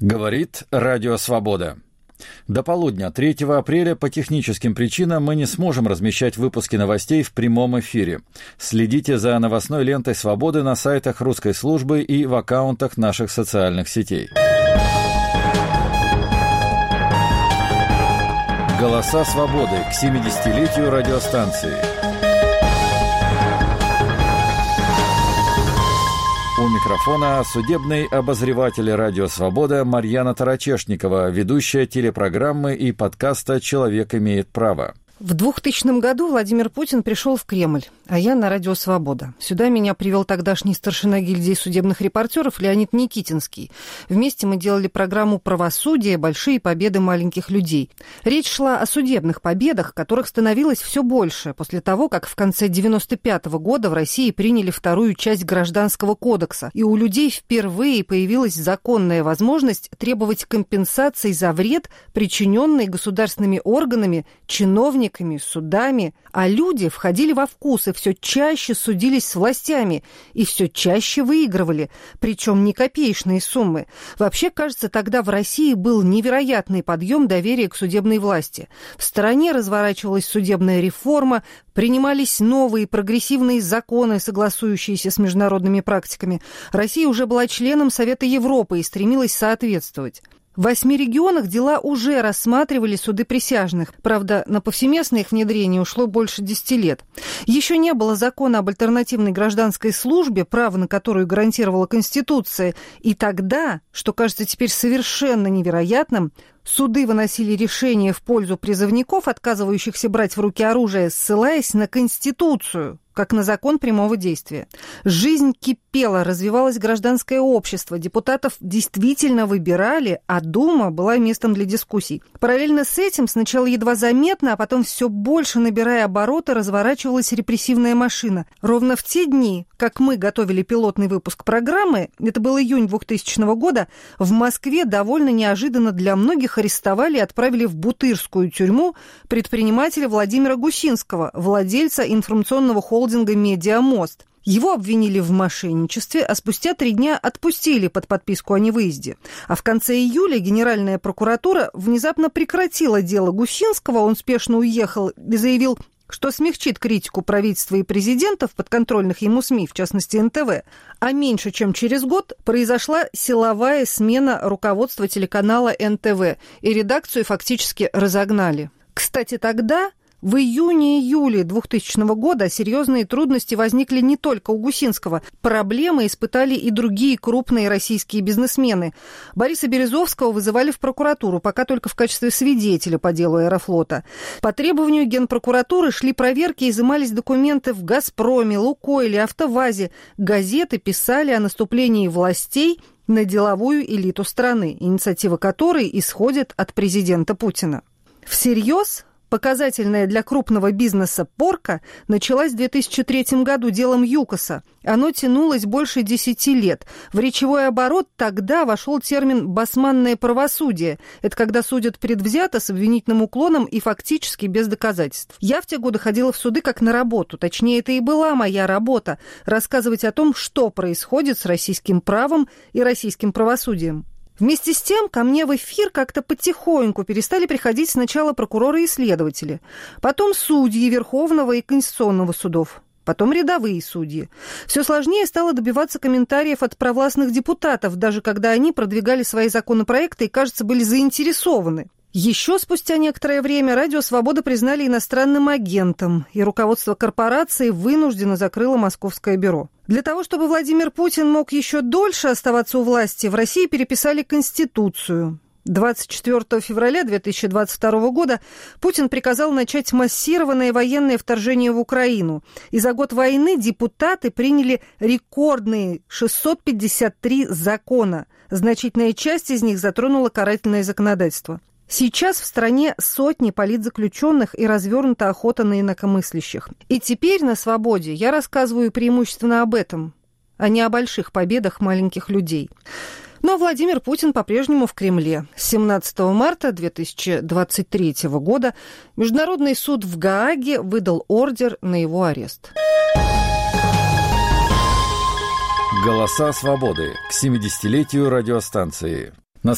Говорит Радио Свобода. До полудня 3 апреля по техническим причинам мы не сможем размещать выпуски новостей в прямом эфире. Следите за новостной лентой «Свободы» на сайтах русской службы и в аккаунтах наших социальных сетей. Голоса свободы к 70-летию радиостанции. У микрофона судебный обозреватель «Радио Свобода» Марьяна Тарачешникова, ведущая телепрограммы и подкаста «Человек имеет право». В 2000 году Владимир Путин пришел в Кремль, а я на Радио Свобода. Сюда меня привел тогдашний старшина гильдии судебных репортеров Леонид Никитинский. Вместе мы делали программу «Правосудие. Большие победы маленьких людей». Речь шла о судебных победах, которых становилось все больше после того, как в конце 1995 года в России приняли вторую часть Гражданского кодекса, и у людей впервые появилась законная возможность требовать компенсации за вред, причиненный государственными органами, чиновниками, судами, а люди входили во вкус и все чаще судились с властями и все чаще выигрывали, причем не копеечные суммы. Вообще, кажется, тогда в России был невероятный подъем доверия к судебной власти. В стране разворачивалась судебная реформа, принимались новые прогрессивные законы, согласующиеся с международными практиками. Россия уже была членом Совета Европы и стремилась соответствовать. В 8 регионах дела уже рассматривали суды присяжных. Правда, на повсеместное их внедрение ушло больше 10 лет. Еще не было закона об альтернативной гражданской службе, право на которую гарантировала Конституция. И тогда, что кажется теперь совершенно невероятным, суды выносили решения в пользу призывников, отказывающихся брать в руки оружие, ссылаясь на Конституцию, как на закон прямого действия. Жизнь кипела, развивалось гражданское общество, депутатов действительно выбирали, а Дума была местом для дискуссий. Параллельно с этим, сначала едва заметно, а потом все больше набирая обороты, разворачивалась репрессивная машина. Ровно в те дни, как мы готовили пилотный выпуск программы, это был июнь 2000 года, в Москве довольно неожиданно для многих арестовали и отправили в Бутырскую тюрьму предпринимателя Владимира Гусинского, владельца информационного холдинга «Медиамост». Его обвинили в мошенничестве, а спустя 3 дня отпустили под подписку о невыезде. А в конце июля Генеральная прокуратура внезапно прекратила дело Гусинского, он спешно уехал и заявил, что смягчит критику правительства и президента в подконтрольных ему СМИ, в частности НТВ. А меньше чем через год произошла силовая смена руководства телеканала НТВ, и редакцию фактически разогнали. Кстати, тогда, в июне-июле 2000 года, серьезные трудности возникли не только у Гусинского. Проблемы испытали и другие крупные российские бизнесмены. Бориса Березовского вызывали в прокуратуру, пока только в качестве свидетеля по делу Аэрофлота. По требованию Генпрокуратуры шли проверки, изымались документы в «Газпроме», «Лукойле», «АвтоВАЗе». Газеты писали о наступлении властей на деловую элиту страны, инициатива которой исходит от президента Путина. Всерьез? Показательная для крупного бизнеса порка началась в 2003 году делом ЮКОСа. Оно тянулось больше 10 лет. В речевой оборот тогда вошел термин «басманное правосудие». Это когда судят предвзято, с обвинительным уклоном и фактически без доказательств. Я в те годы ходила в суды как на работу. Точнее, это и была моя работа – рассказывать о том, что происходит с российским правом и российским правосудием. Вместе с тем ко мне в эфир как-то потихоньку перестали приходить сначала прокуроры и следователи, потом судьи Верховного и Конституционного судов, потом рядовые судьи. Все сложнее стало добиваться комментариев от провластных депутатов, даже когда они продвигали свои законопроекты и, кажется, были заинтересованы. Еще спустя некоторое время Радио Свобода признали иностранным агентом, и руководство корпорации вынужденно закрыло московское бюро. Для того, чтобы Владимир Путин мог еще дольше оставаться у власти, в России переписали Конституцию. 24 февраля 2022 года Путин приказал начать массированное военное вторжение в Украину. И за год войны депутаты приняли рекордные 653 закона. Значительная часть из них затронула карательное законодательство. Сейчас в стране сотни политзаключенных и развернута охота на инакомыслящих. И теперь на «Свободе» я рассказываю преимущественно об этом, а не о больших победах маленьких людей. Но Владимир Путин по-прежнему в Кремле. С 17 марта 2023 года Международный суд в Гааге выдал ордер на его арест. Голоса свободы к 70-летию радиостанции.